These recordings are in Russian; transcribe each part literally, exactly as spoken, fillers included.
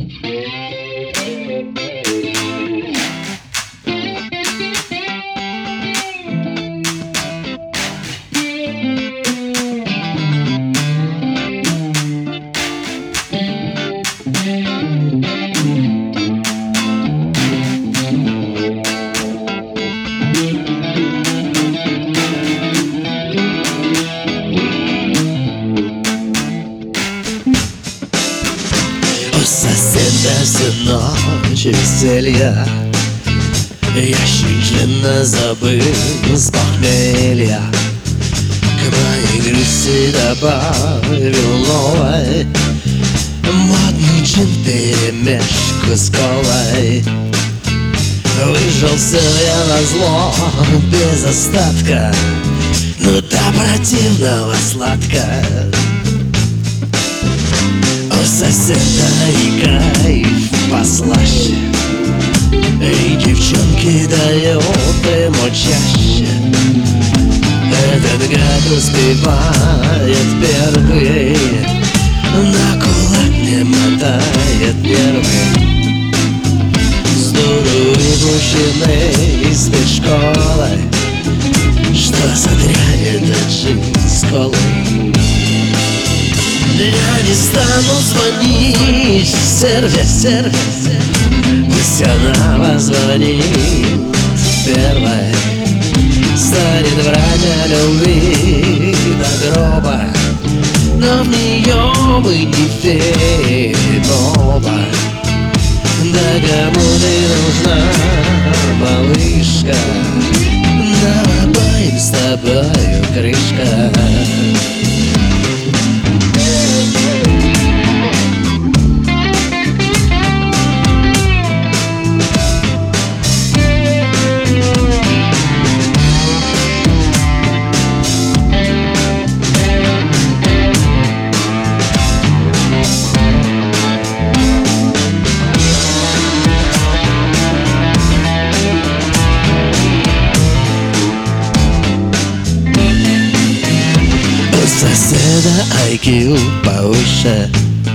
Соседа всю ночь веселья, я счисленно забыл с похмелья. К моей грусти добавил новой модный джин вперемешку с колой. Выжился я назло без остатка, но до противного сладко. У соседа и кайф послаще, и девчонки дают ему чаще. Этот гад успевает первый, на кулак не мотает нервы. С дуру выпущенный из спецшколы, что за дрянь этот джин с колой? Я не стану звонить в сервис, сервис, пусть она позвонит первой. Станет врать о любви до гроба, но в нее мы не верим оба. Да кому ты нужна, малышка, нам обоим с тобою крышка. Соседа ай кью повыше,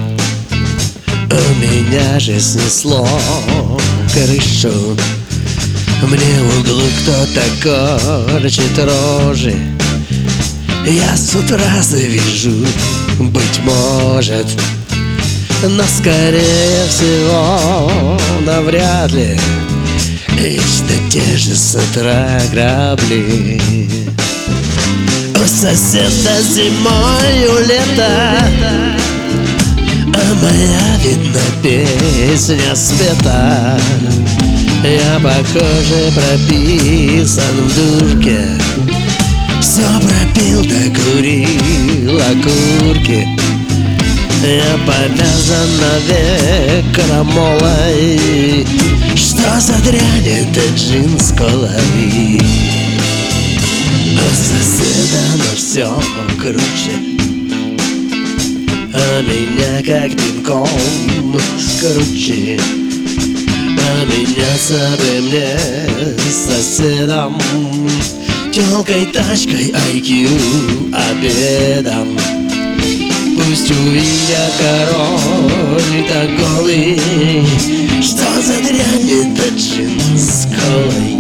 у меня же снесло крышу. Мне в углу кто-то корчит рожи, я с утра завяжу, быть может, но скорее всего навряд ли. Вечно те же с утра грабли. У соседа зимою лето, а моя, видно, песня спета. Я, похоже, прописан в дурке, все пропил да курил окурки. Я повязан навек крамолой, что за дрянь этот джин с колой? У соседа, но все круче, а меня как пинком скручи. Поменяться бы мне с соседом, тёлкой, тачкой, ай кью, обедом. Пусть увидят король-то голый, что за дрянь этот джин с колой?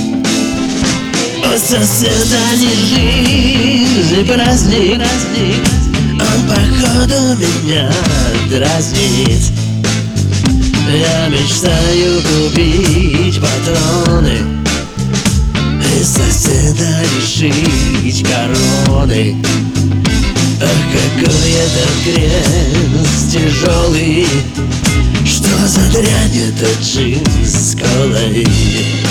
У соседа не жизнь, праздник, он походу меня дразнит. Я мечтаю купить патроны и соседа лишить короны. Ах, какой этот крест тяжелый, что за дрянь этот джин с колой?